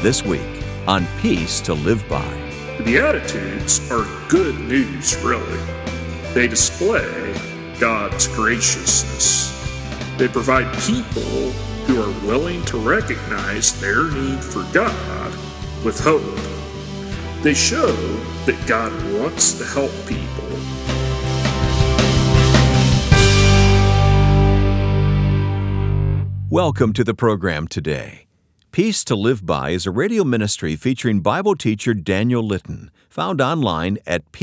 This week on Peace to Live By. The Beatitudes are good news, really. They display God's graciousness. They provide people who are willing to recognize their need for God with hope. They show that God wants to help people. Welcome to the program today. Peace to Live By is a radio ministry featuring Bible teacher Daniel Litton, found online at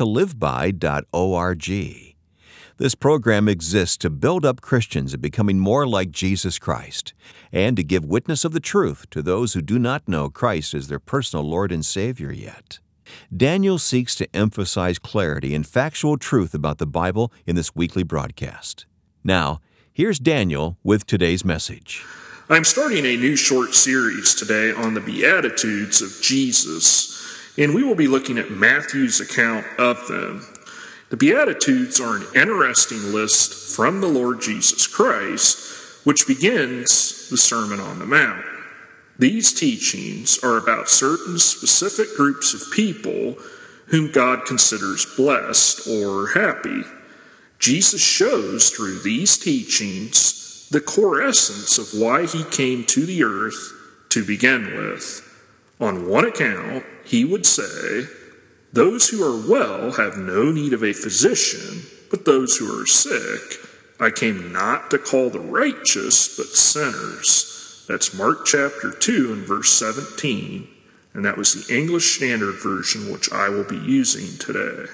peacetoliveby.org. This program exists to build up Christians in becoming more like Jesus Christ and to give witness of the truth to those who do not know Christ as their personal Lord and Savior yet. Daniel seeks to emphasize clarity and factual truth about the Bible in this weekly broadcast. Now, here's Daniel with today's message. I'm starting a new short series today on the Beatitudes of Jesus, and we will be looking at Matthew's account of them. The Beatitudes are an interesting list from the Lord Jesus Christ, which begins the Sermon on the Mount. These teachings are about certain specific groups of people whom God considers blessed or happy. Jesus shows through these teachings the core essence of why he came to the earth to begin with. On one account, he would say, "Those who are well have no need of a physician, but those who are sick. I came not to call the righteous, but sinners." That's Mark chapter 2 and verse 17, and that was the English Standard Version, which I will be using today.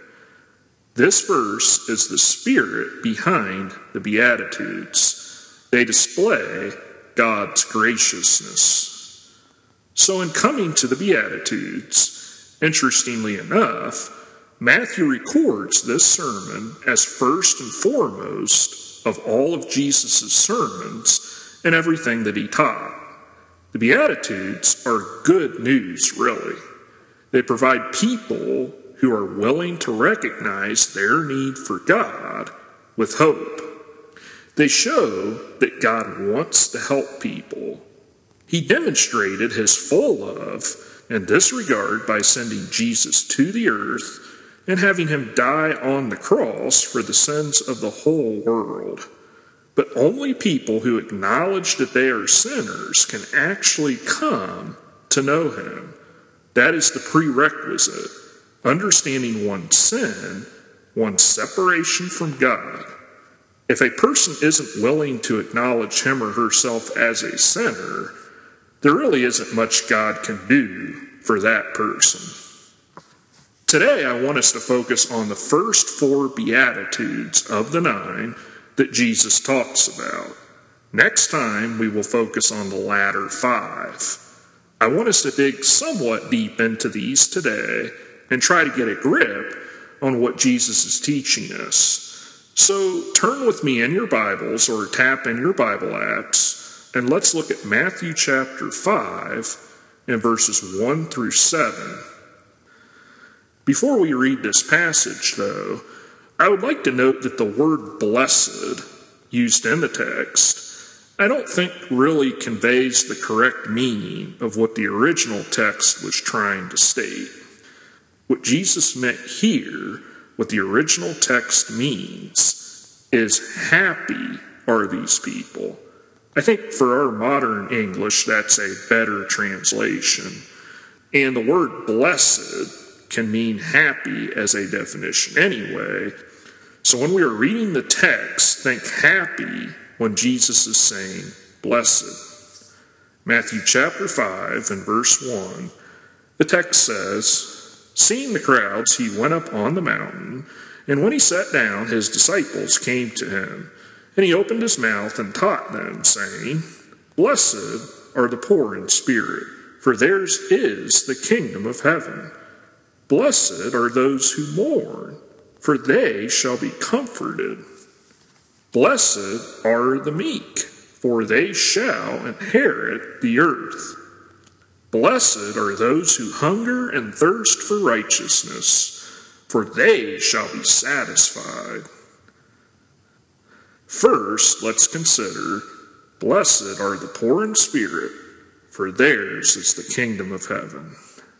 This verse is the spirit behind the Beatitudes. They display God's graciousness. So in coming to the Beatitudes, interestingly enough, Matthew records this sermon as first and foremost of all of Jesus' sermons and everything that he taught. The Beatitudes are good news, really. They provide people who are willing to recognize their need for God with hope. They show that God wants to help people. He demonstrated his full love in this regard by sending Jesus to the earth and having him die on the cross for the sins of the whole world. But only people who acknowledge that they are sinners can actually come to know him. That is the prerequisite. Understanding one's sin, one's separation from God. If a person isn't willing to acknowledge him or herself as a sinner, there really isn't much God can do for that person. Today, I want us to focus on the first 4 Beatitudes of the 9 that Jesus talks about. Next time, we will focus on the latter 5. I want us to dig somewhat deep into these today and try to get a grip on what Jesus is teaching us. So turn with me in your Bibles or tap in your Bible apps, and let's look at Matthew chapter 5 and verses 1 through 7. Before we read this passage, though, I would like to note that the word blessed used in the text, I don't think really conveys the correct meaning of what the original text was trying to state. What Jesus meant here, what the original text means, is happy are these people. I think for our modern English, that's a better translation. And the word blessed can mean happy as a definition anyway. So when we are reading the text, think happy when Jesus is saying blessed. Matthew chapter 5 and verse 1, the text says, "Seeing the crowds, he went up on the mountain, and when he sat down, his disciples came to him. And he opened his mouth and taught them, saying, 'Blessed are the poor in spirit, for theirs is the kingdom of heaven. Blessed are those who mourn, for they shall be comforted. Blessed are the meek, for they shall inherit the earth. Blessed are those who hunger and thirst for righteousness, for they shall be satisfied.'" First, let's consider, blessed are the poor in spirit, for theirs is the kingdom of heaven.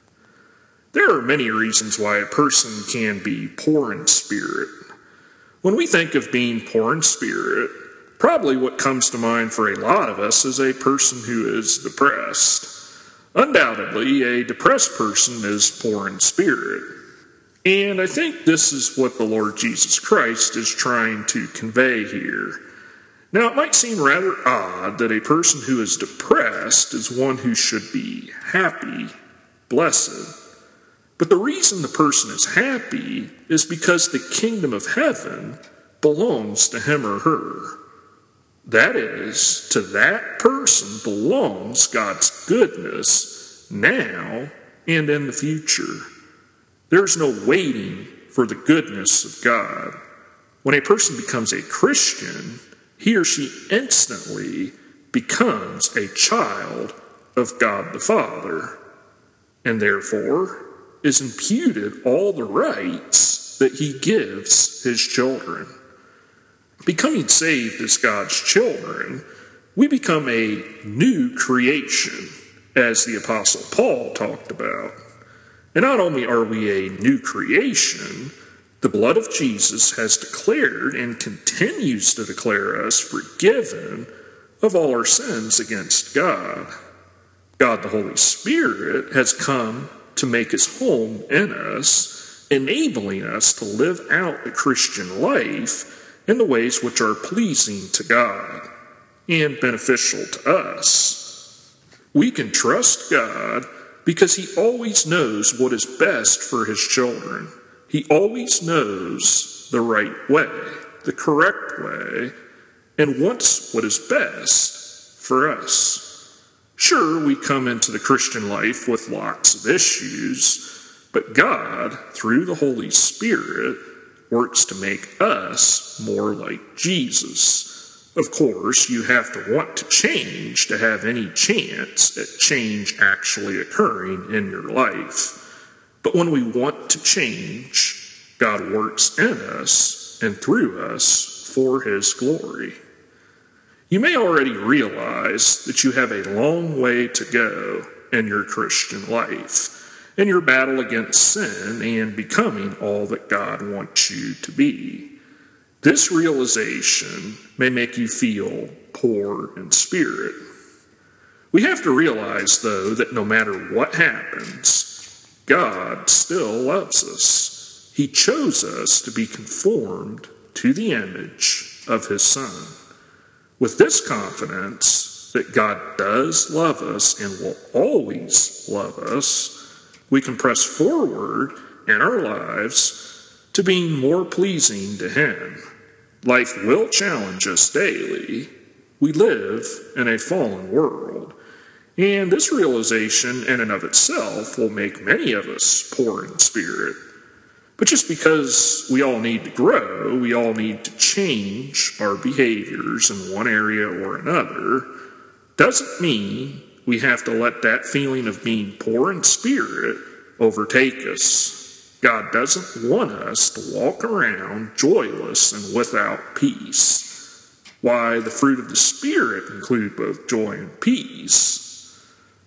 There are many reasons why a person can be poor in spirit. When we think of being poor in spirit, probably what comes to mind for a lot of us is a person who is depressed. Undoubtedly, a depressed person is poor in spirit. And I think this is what the Lord Jesus Christ is trying to convey here. Now, it might seem rather odd that a person who is depressed is one who should be happy, blessed. But the reason the person is happy is because the kingdom of heaven belongs to him or her. That is, to that person belongs God's goodness now and in the future. There's no waiting for the goodness of God. When a person becomes a Christian, he or she instantly becomes a child of God the Father, and therefore is imputed all the rights that he gives his children. Becoming saved as God's children, we become a new creation, as the Apostle Paul talked about. And not only are we a new creation, the blood of Jesus has declared and continues to declare us forgiven of all our sins against God. God the Holy Spirit has come to make his home in us, enabling us to live out the Christian life in the ways which are pleasing to God and beneficial to us. We can trust God because he always knows what is best for his children. He always knows the right way, the correct way, and wants what is best for us. Sure, we come into the Christian life with lots of issues, but God, through the Holy Spirit, works to make us more like Jesus. Of course, you have to want to change to have any chance at change actually occurring in your life. But when we want to change, God works in us and through us for his glory. You may already realize that you have a long way to go in your Christian life, in your battle against sin and becoming all that God wants you to be. This realization may make you feel poor in spirit. We have to realize, though, that no matter what happens, God still loves us. He chose us to be conformed to the image of his Son. With this confidence that God does love us and will always love us, we can press forward in our lives to being more pleasing to him. Life will challenge us daily. We live in a fallen world, and this realization in and of itself will make many of us poor in spirit. But just because we all need to grow, we all need to change our behaviors in one area or another, doesn't mean we have to let that feeling of being poor in spirit overtake us. God doesn't want us to walk around joyless and without peace. Why, the fruit of the Spirit include both joy and peace.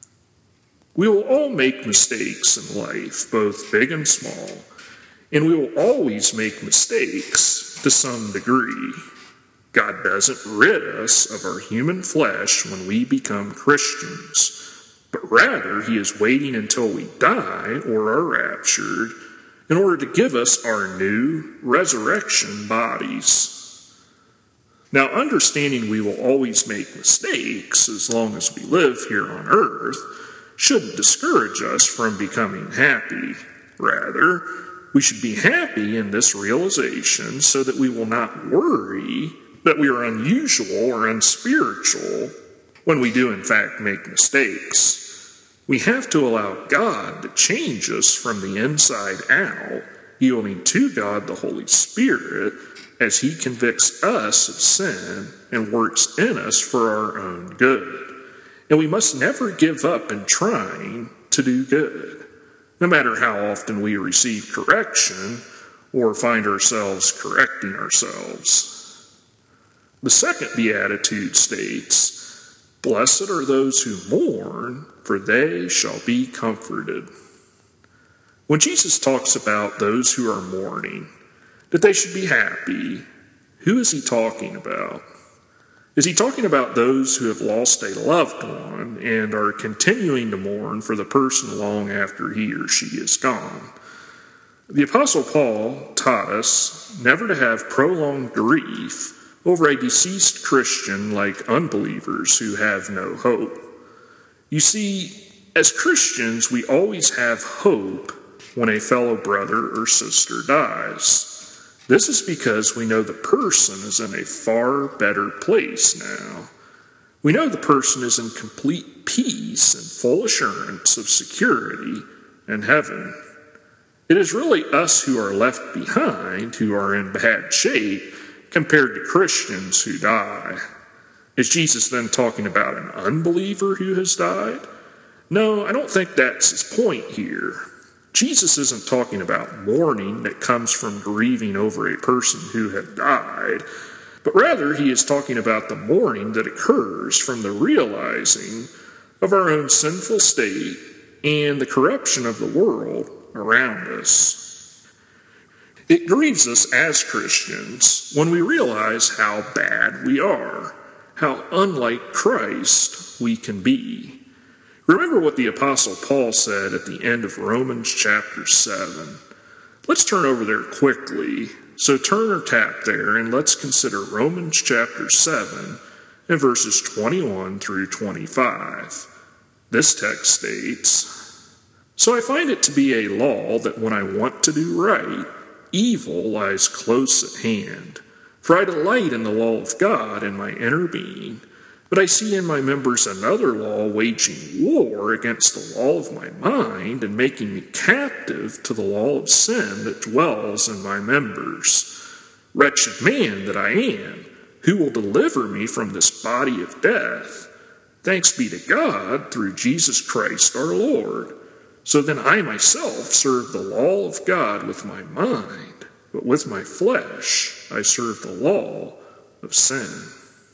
We will all make mistakes in life, both big and small. And we will always make mistakes to some degree. God doesn't rid us of our human flesh when we become Christians, but rather he is waiting until we die or are raptured in order to give us our new resurrection bodies. Now, understanding we will always make mistakes as long as we live here on earth shouldn't discourage us from becoming happy. Rather, we should be happy in this realization so that we will not worry that we are unusual or unspiritual when we do in fact make mistakes. We have to allow God to change us from the inside out, yielding to God the Holy Spirit as he convicts us of sin and works in us for our own good. And we must never give up in trying to do good. No matter how often we receive correction or find ourselves correcting ourselves. The second beatitude states, Blessed are those who mourn, for they shall be comforted. When Jesus talks about those who are mourning, that they should be happy, who is he talking about? Is he talking about those who have lost a loved one and are continuing to mourn for the person long after he or she is gone? The Apostle Paul taught us never to have prolonged grief over a deceased Christian like unbelievers who have no hope. You see, as Christians, we always have hope when a fellow brother or sister dies. This is because we know the person is in a far better place now. We know the person is in complete peace and full assurance of security in heaven. It is really us who are left behind who are in bad shape compared to Christians who die. Is Jesus then talking about an unbeliever who has died? No, I don't think that's his point here. Jesus isn't talking about mourning that comes from grieving over a person who had died, but rather he is talking about the mourning that occurs from the realizing of our own sinful state and the corruption of the world around us. It grieves us as Christians when we realize how bad we are, how unlike Christ we can be. Remember what the Apostle Paul said at the end of Romans chapter 7. Let's turn over there quickly. So turn or tap there and let's consider Romans chapter 7 and verses 21 through 25. This text states, "So I find it to be a law that when I want to do right, evil lies close at hand. For I delight in the law of God in my inner being, but I see in my members another law waging war against the law of my mind and making me captive to the law of sin that dwells in my members. Wretched man that I am, who will deliver me from this body of death? Thanks be to God through Jesus Christ our Lord. So then I myself serve the law of God with my mind, but with my flesh I serve the law of sin."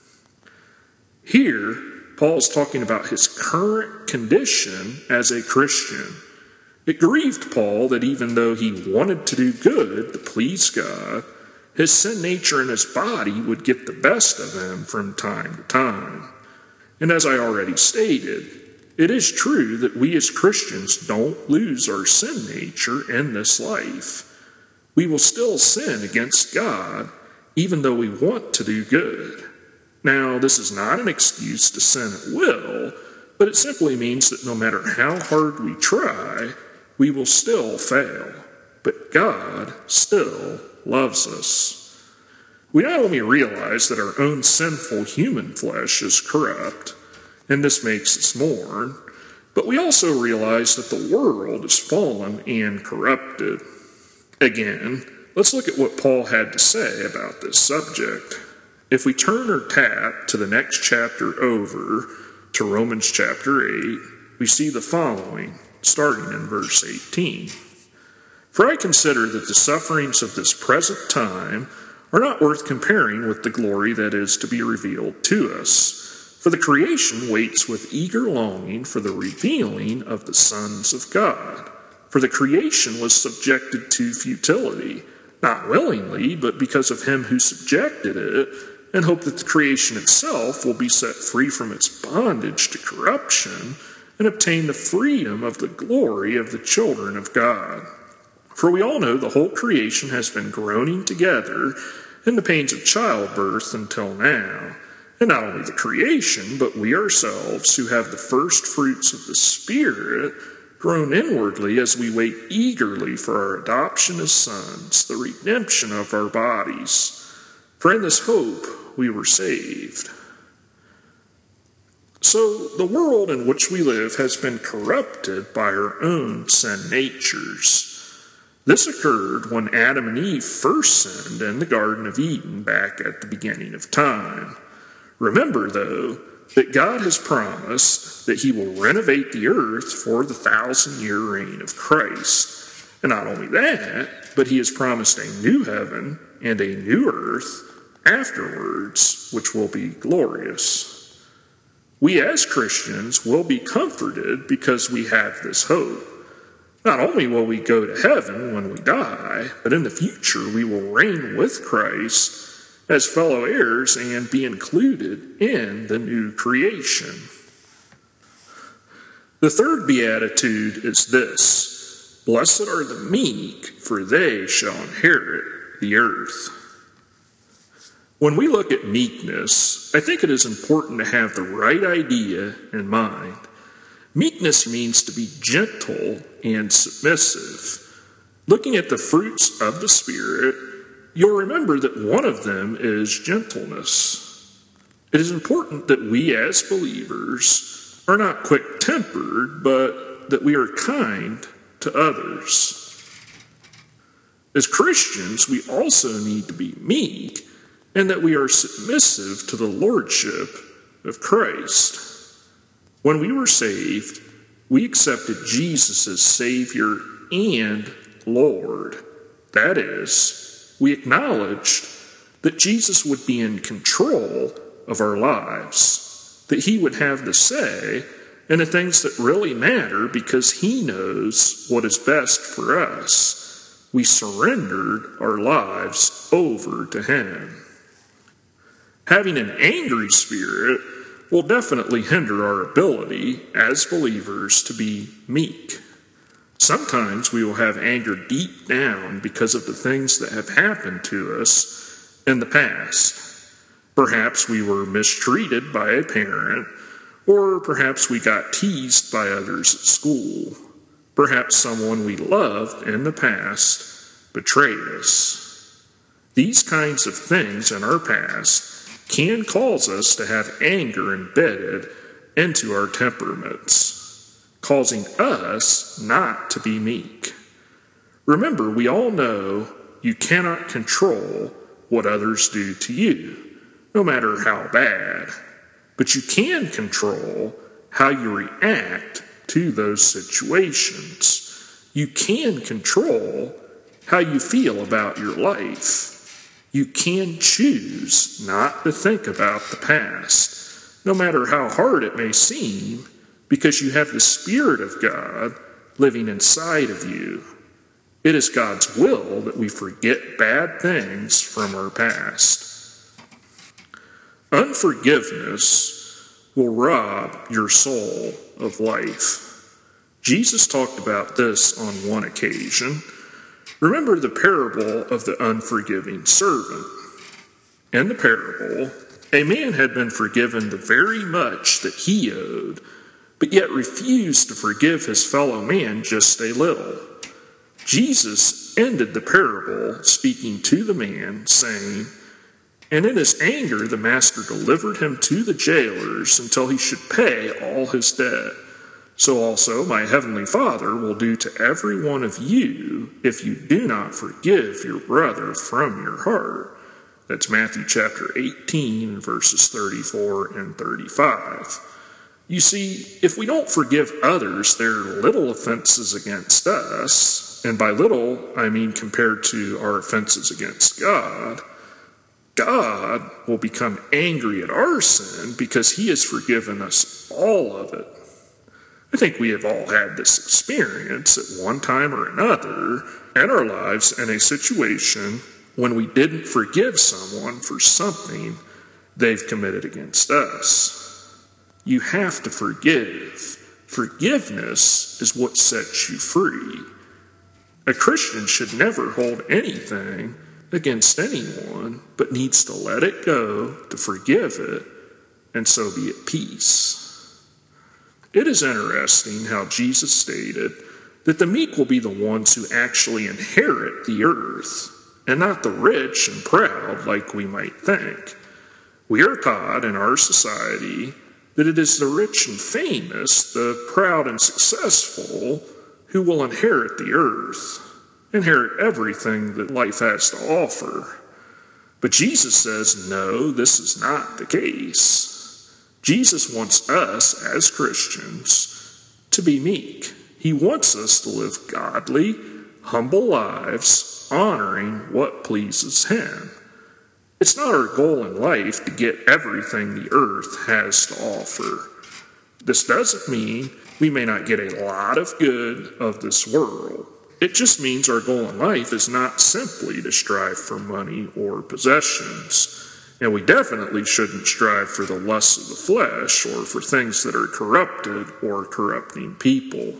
Here, Paul's talking about his current condition as a Christian. It grieved Paul that even though he wanted to do good to please God, his sin nature in his body would get the best of him from time to time. And as I already stated, it is true that we as Christians don't lose our sin nature in this life. We will still sin against God even though we want to do good. Now, this is not an excuse to sin at will, but it simply means that no matter how hard we try, we will still fail. But God still loves us. We not only realize that our own sinful human flesh is corrupt, and this makes us mourn, but we also realize that the world is fallen and corrupted. Again, let's look at what Paul had to say about this subject. If we turn or tap to the next chapter over, to Romans chapter 8, we see the following, starting in verse 18. "For I consider that the sufferings of this present time are not worth comparing with the glory that is to be revealed to us. For the creation waits with eager longing for the revealing of the sons of God. For the creation was subjected to futility, not willingly, but because of him who subjected it, and hope that the creation itself will be set free from its bondage to corruption and obtain the freedom of the glory of the children of God. For we all know the whole creation has been groaning together in the pains of childbirth until now. And not only the creation, but we ourselves, who have the first fruits of the Spirit, groan inwardly as we wait eagerly for our adoption as sons, the redemption of our bodies. For in this hope we were saved." So the world in which we live has been corrupted by our own sin natures. This occurred when Adam and Eve first sinned in the Garden of Eden back at the beginning of time. Remember, though, that God has promised that he will renovate the earth for the 1,000-year reign of Christ. And not only that, but he has promised a new heaven and a new earth afterwards, which will be glorious. We as Christians will be comforted because we have this hope. Not only will we go to heaven when we die, but in the future we will reign with Christ as fellow heirs and be included in the new creation. The third beatitude is this: blessed are the meek, for they shall inherit the earth. When we look at meekness, I think it is important to have the right idea in mind. Meekness means to be gentle and submissive. Looking at the fruits of the Spirit, you'll remember that one of them is gentleness. It is important that we as believers are not quick-tempered, but that we are kind to others. As Christians, we also need to be meek, and that we are submissive to the lordship of Christ. When we were saved, we accepted Jesus as Savior and Lord. That is, we acknowledged that Jesus would be in control of our lives, that he would have the say in the things that really matter because he knows what is best for us. We surrendered our lives over to him. Having an angry spirit will definitely hinder our ability as believers to be meek. Sometimes we will have anger deep down because of the things that have happened to us in the past. Perhaps we were mistreated by a parent, or perhaps we got teased by others at school. Perhaps someone we loved in the past betrayed us. These kinds of things in our past can cause us to have anger embedded into our temperaments, causing us not to be meek. Remember, we all know you cannot control what others do to you, no matter how bad, but you can control how you react to those situations. You can control how you feel about your life. You can choose not to think about the past, no matter how hard it may seem, because you have the Spirit of God living inside of you. It is God's will that we forget bad things from our past. Unforgiveness will rob your soul of life. Jesus talked about this on one occasion. Remember the parable of the unforgiving servant. In the parable, a man had been forgiven the very much that he owed, but yet refused to forgive his fellow man just a little. Jesus ended the parable speaking to the man, saying, "And in his anger the master delivered him to the jailers until he should pay all his debt. So also my heavenly Father will do to every one of you if you do not forgive your brother from your heart." That's Matthew chapter 18, verses 34 and 35. You see, if we don't forgive others their little offenses against us, and by little I mean compared to our offenses against God, God will become angry at our sin because he has forgiven us all of it. I think we have all had this experience at one time or another in our lives in a situation when we didn't forgive someone for something they've committed against us. You have to forgive. Forgiveness is what sets you free. A Christian should never hold anything against anyone, but needs to let it go, to forgive it, and so be at peace. It is interesting how Jesus stated that the meek will be the ones who actually inherit the earth, and not the rich and proud like we might think. We are taught in our society that it is the rich and famous, the proud and successful, who will inherit the earth, inherit everything that life has to offer. But Jesus says, no, this is not the case. Jesus wants us, as Christians, to be meek. He wants us to live godly, humble lives, honoring what pleases him. It's not our goal in life to get everything the earth has to offer. This doesn't mean we may not get a lot of good of this world. It just means our goal in life is not simply to strive for money or possessions. And we definitely shouldn't strive for the lusts of the flesh or for things that are corrupted or corrupting people.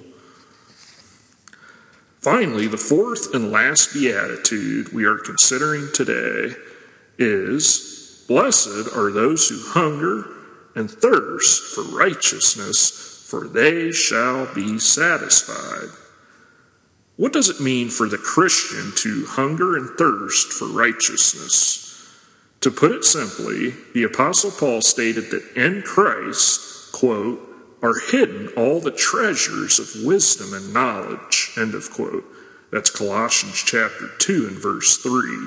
Finally, the fourth and last beatitude we are considering today is, "Blessed are those who hunger and thirst for righteousness, for they shall be satisfied." What does it mean for the Christian to hunger and thirst for righteousness? To put it simply, the Apostle Paul stated that in Christ, quote, "are hidden all the treasures of wisdom and knowledge," end of quote. That's Colossians chapter 2 and verse 3.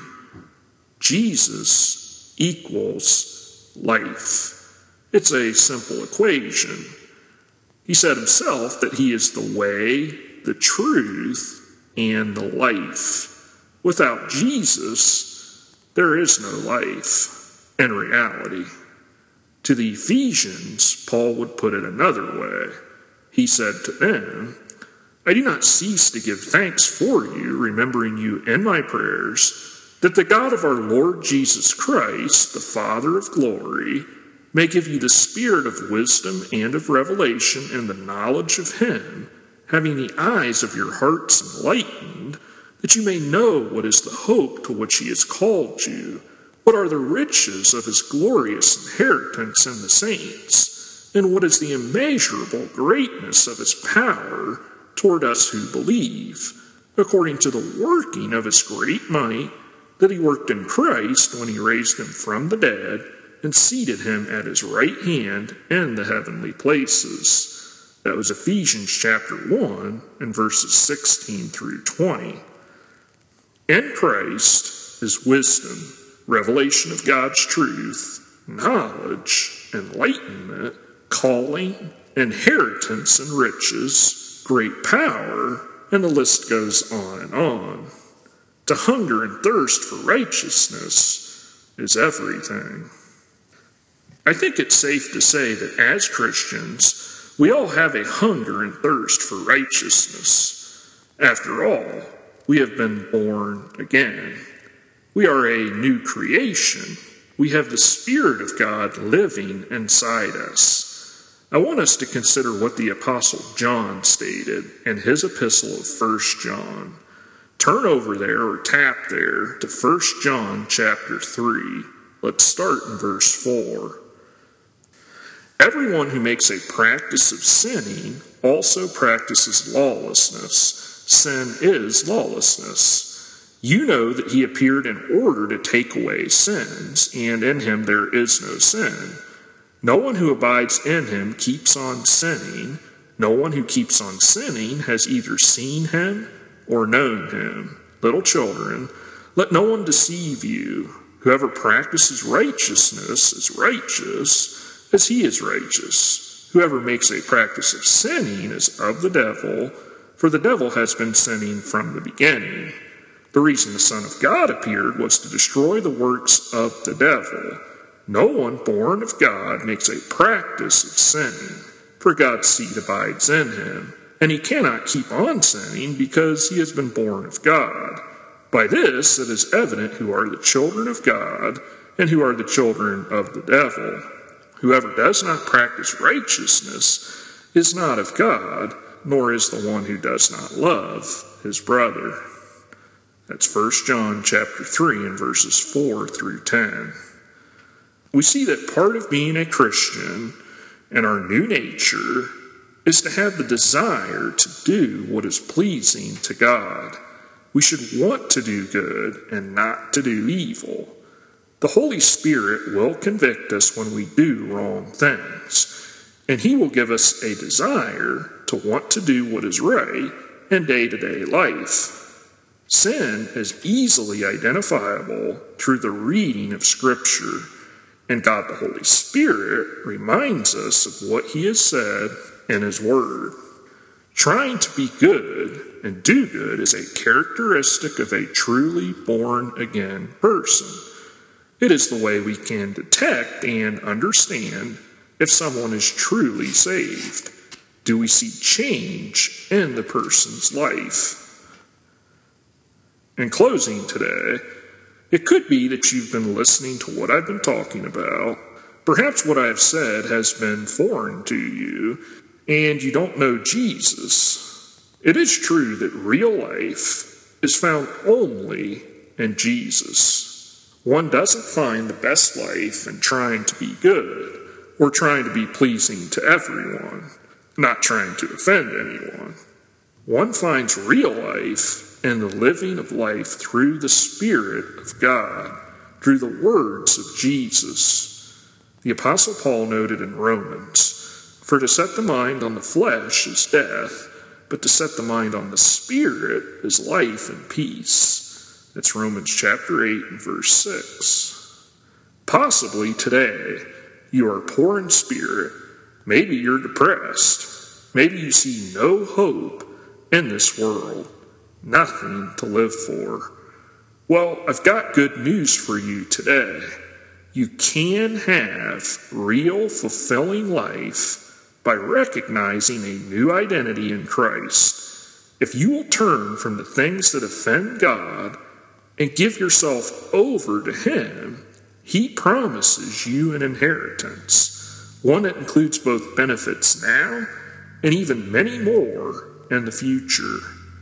Jesus equals life. It's a simple equation. He said himself that he is the way, the truth, and the life. Without Jesus, there is no life in reality. To the Ephesians, Paul would put it another way. He said to them, "I do not cease to give thanks for you, remembering you in my prayers, that the God of our Lord Jesus Christ, the Father of glory, may give you the spirit of wisdom and of revelation in the knowledge of him, having the eyes of your hearts enlightened, that you may know what is the hope to which he has called you, what are the riches of his glorious inheritance in the saints, and what is the immeasurable greatness of his power toward us who believe, according to the working of his great might, that he worked in Christ when he raised him from the dead and seated him at his right hand in the heavenly places." That was Ephesians chapter 1 and verses 16 through 20. In Christ is wisdom, revelation of God's truth, knowledge, enlightenment, calling, inheritance and riches, great power, and the list goes on and on. To hunger and thirst for righteousness is everything. I think it's safe to say that as Christians, we all have a hunger and thirst for righteousness. After all, we have been born again. We are a new creation. We have the Spirit of God living inside us. I want us to consider what the Apostle John stated in his epistle of 1 John. Turn over there or tap there to 1 John chapter 3. Let's start in verse 4. "Everyone who makes a practice of sinning also practices lawlessness. Sin is lawlessness. You know that he appeared in order to take away sins, and in him there is no sin. No one who abides in him keeps on sinning. No one who keeps on sinning has either seen him or known him. Little children, let no one deceive you. Whoever practices righteousness is righteous, as he is righteous. Whoever makes a practice of sinning is of the devil, for the devil has been sinning from the beginning. The reason the Son of God appeared was to destroy the works of the devil. No one born of God makes a practice of sinning, for God's seed abides in him, and he cannot keep on sinning because he has been born of God. By this it is evident who are the children of God and who are the children of the devil. Whoever does not practice righteousness is not of God, nor is the one who does not love his brother." That's 1 John chapter 3 and verses 4 through 10. We see that part of being a Christian and our new nature is to have the desire to do what is pleasing to God. We should want to do good and not to do evil. The Holy Spirit will convict us when we do wrong things, and he will give us a desire to want to do what is right in day-to-day life. Sin is easily identifiable through the reading of Scripture, and God the Holy Spirit reminds us of what he has said in his Word. Trying to be good and do good is a characteristic of a truly born-again person. It is the way we can detect and understand if someone is truly saved? Do we see change in the person's life? In closing today, it could be that you've been listening to what I've been talking about. Perhaps what I've said has been foreign to you, and you don't know Jesus. It is true that real life is found only in Jesus. One doesn't find the best life in trying to be good or trying to be pleasing to everyone, not trying to offend anyone. One finds real life in the living of life through the Spirit of God, through the words of Jesus. The Apostle Paul noted in Romans, "For to set the mind on the flesh is death, but to set the mind on the Spirit is life and peace." That's Romans chapter 8 and verse 6. Possibly today you are poor in spirit. Maybe you're depressed. Maybe you see no hope in this world, nothing to live for. Well, I've got good news for you today. You can have real, fulfilling life by recognizing a new identity in Christ. If you will turn from the things that offend God and give yourself over to Him, He promises you an inheritance, one that includes both benefits now and even many more in the future.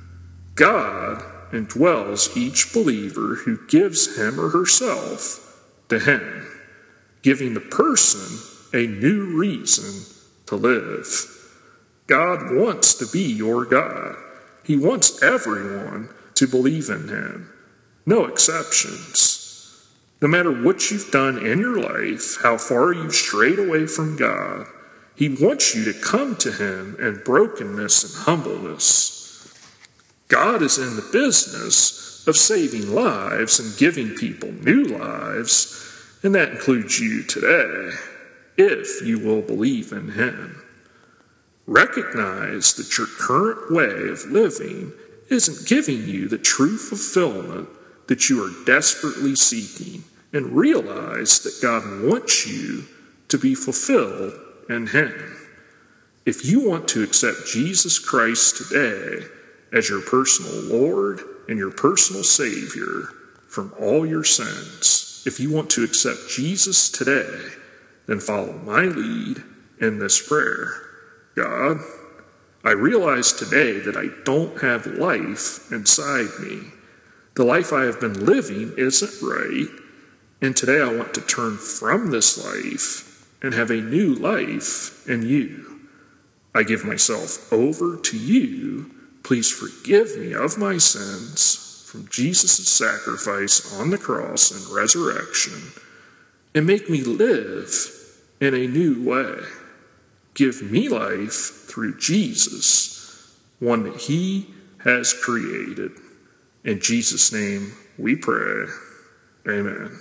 God indwells each believer who gives him or herself to Him, giving the person a new reason to live. God wants to be your God. He wants everyone to believe in Him. No exceptions. No matter what you've done in your life, how far you've strayed away from God, He wants you to come to Him in brokenness and humbleness. God is in the business of saving lives and giving people new lives, and that includes you today, if you will believe in Him. Recognize that your current way of living isn't giving you the true fulfillment that you are desperately seeking, and realize that God wants you to be fulfilled in Him. If you want to accept Jesus Christ today as your personal Lord and your personal Savior from all your sins, if you want to accept Jesus today, then follow my lead in this prayer. God, I realize today that I don't have life inside me. The life I have been living isn't right, and today I want to turn from this life and have a new life in you. I give myself over to you. Please forgive me of my sins from Jesus' sacrifice on the cross and resurrection, and make me live in a new way. Give me life through Jesus, one that He has created. In Jesus' name we pray. Amen.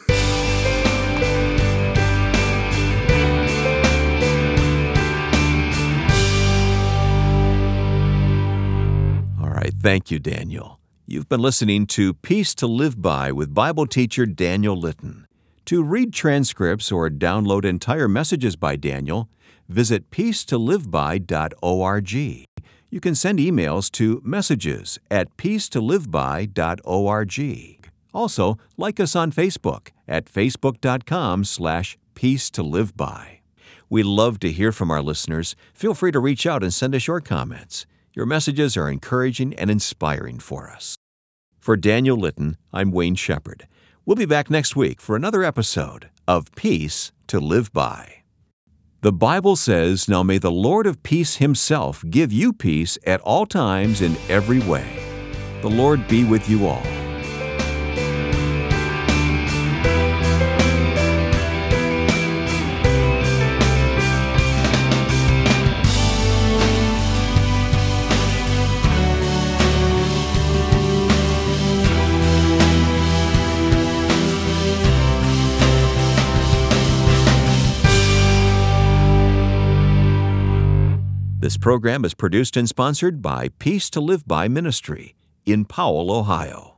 All right, thank you, Daniel. You've been listening to Peace to Live By with Bible teacher Daniel Litton. To read transcripts or download entire messages by Daniel, visit peacetoliveby.org. You can send emails to messages@peacetoliveby.org. Also, like us on Facebook at facebook.com/peacetoliveby. We love to hear from our listeners. Feel free to reach out and send us your comments. Your messages are encouraging and inspiring for us. For Daniel Litton, I'm Wayne Shepherd. We'll be back next week for another episode of Peace to Live By. The Bible says, "Now may the Lord of peace Himself give you peace at all times in every way." The Lord be with you all. This program is produced and sponsored by Peace to Live By Ministry in Powell, Ohio.